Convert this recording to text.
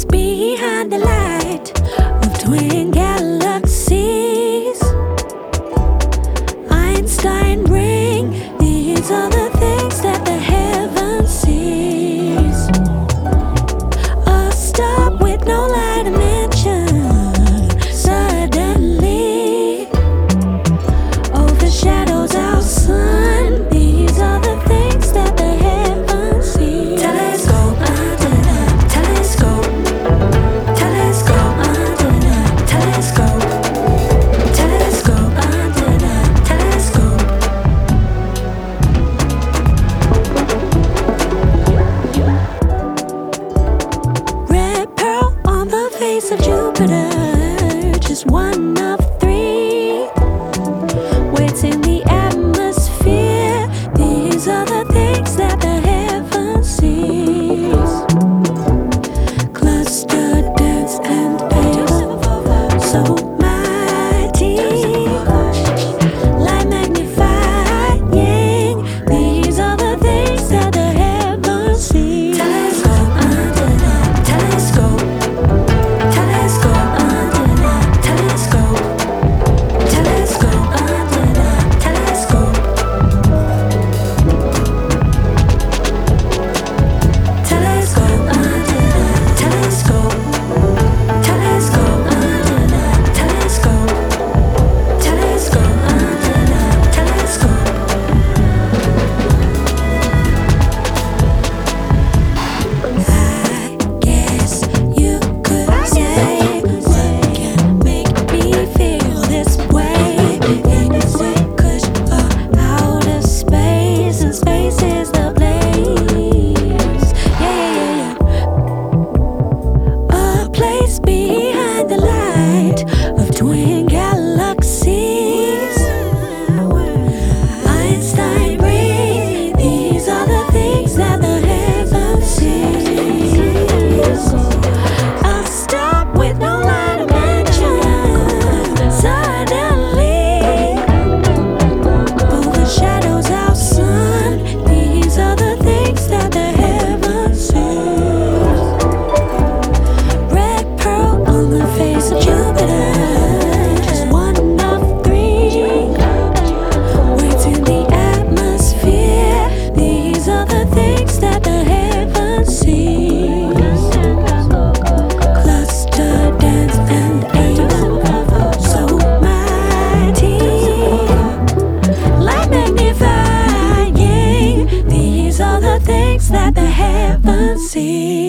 place behind the light of twin galaxies. Einstein ring, these are the things that the heaven sees. A star with no light dimension suddenly overshadows our sun. These are the things that the heaven sees. Telescope under the telescope. Telescope under the telescope. Telescope under the telescope. Red pearl on the face of Jupiter, just one of three. Weights in the atmosphere, these are the things that the heaven sees. Cluster, dance, and pace, so mighty. Light magnifying, these are the things that the heaven sees. Telescope under the telescope. Telescope under the telescope. Telescope under the telescope. Telescope under the telescope. Telescope under the telescope. Telescope under the telescope. I guess you could say what can make me feel this way. Is it kush or outer space? And space is the place. Yeah. A place behind the light of twin galaxies. Einstein ring, these are the things that the heaven sees. A star with no light dimension suddenly overshadows our sun. These are the things that the heaven sees. Red pearl on the face of Jupiter, just one of three. Weights in the atmosphere, these are the things that the heaven sees. Cluster, dance, and ace, so mighty. Light magnifying, these are the things that the heaven sees.